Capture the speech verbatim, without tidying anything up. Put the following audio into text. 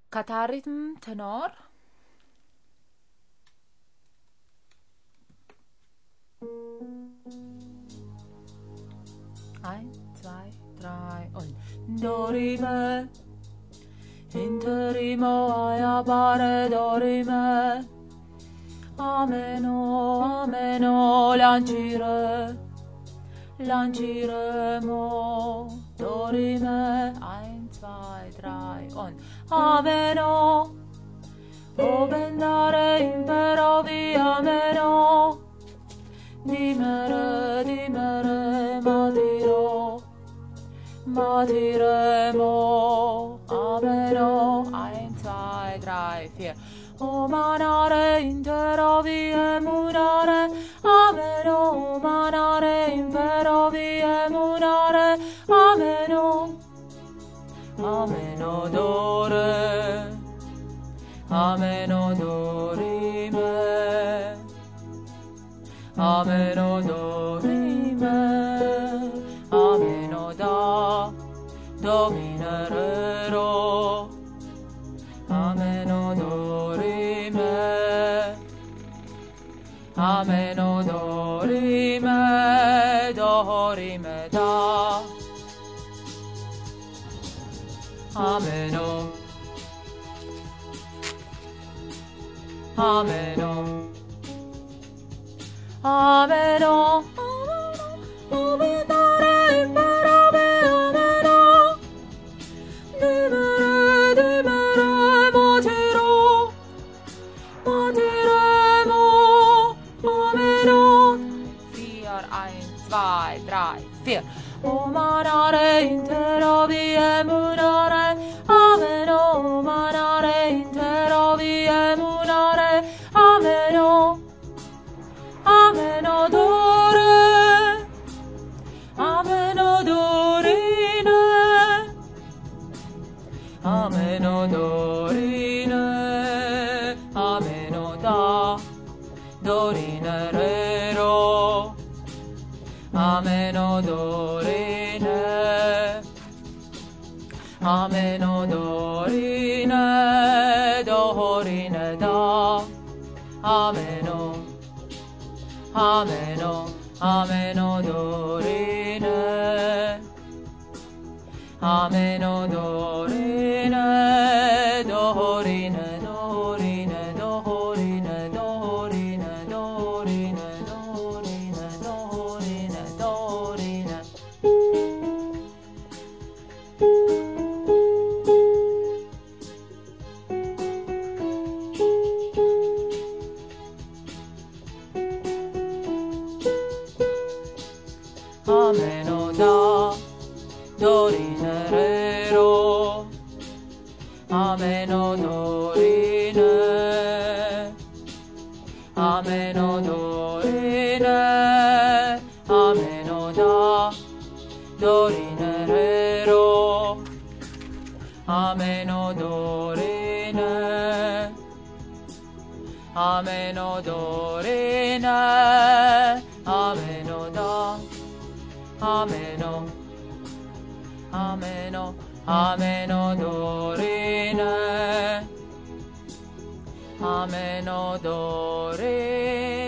Katarrhythm tenor. Eins, zwei, drei und Dorime, interimo aiabare dorime, ameno, ameno, lancire, lanciremo, dorime, eins, zwei, drei und ameno, obendare impero via meno, dimere, dimere, matiro, matiremo, ameno, eins, zwei, drei, vier, o manare, intero vie munare, ameno, manare, impero vie munare, ameno, ameno, dore, ameno, dorime, ameno, dorime, ameno, da, dominerero, ameno, dorime, ameno, dorime, dorime, da, ameno, ameno, ameno, obendare impero ameno, dimere, dimere, matiro, matiremo, ameno, vier, eins, zwei, drei, vier, o manare, intero vie munare, ameno, manare, intero vie munare, ameno, ameno, dore, ameno, dorine, ameno, dorine, ameno, da, dorinerero, ameno, dorine, ameno, dorine, dorine, da, ameno, ameno, ameno, dorine, ameno, dorine, dorine, dorine, dorine, dorine, dorine, dorine, dorine, dorine. Ameno, da, dorinerero, ameno, dorine, ameno, dorine, ameno, da, dorinerero, ameno, dorine, ameno, dorine, ameno, da, ameno, ameno, ameno, dorine, ameno, dorine.